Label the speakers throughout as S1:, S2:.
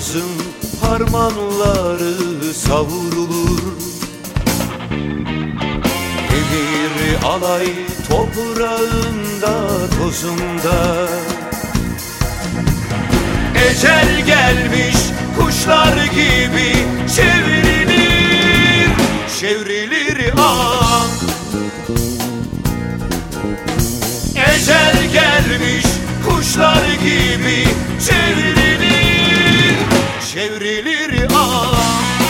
S1: yazın harmanları savrulur. Demir alay toprağında tozunda. Ecel gelmiş kuşlar gibi çevrilir, çevrilir an. Ecel gelmiş kuşlar gibi çevrilir, çevrilir an.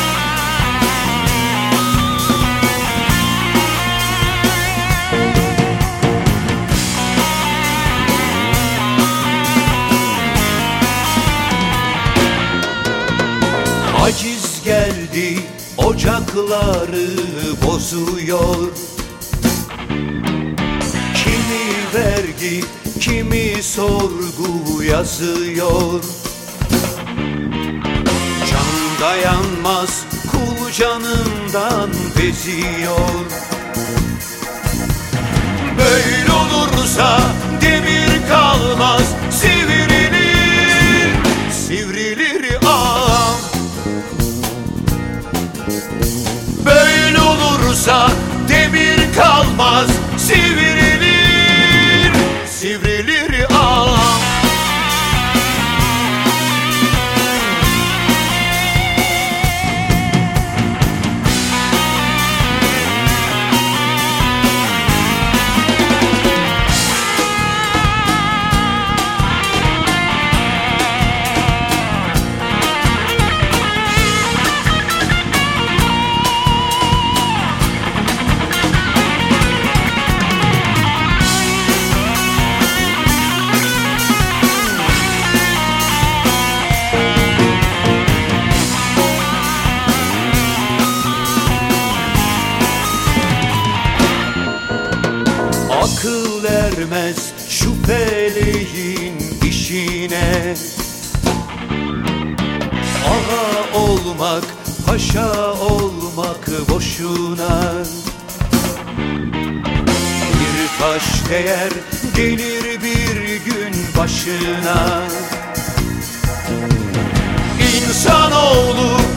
S1: Aciz geldi, ocakları bozuyor. Kimi vergi, kimi sorgu yazıyor. Can dayanmaz, kul canından beziyor. Böyle olursa demir kalmaz, sivrilir, sivrilir ağam. Böyle olursa demir kalmaz, sivrilir, sivrilir ağam. Akıl ermez şu feleğin işine. Ağa olmak, paşa olmak boşuna. Bir taş değer gelir bir gün başına. İnsanoğlu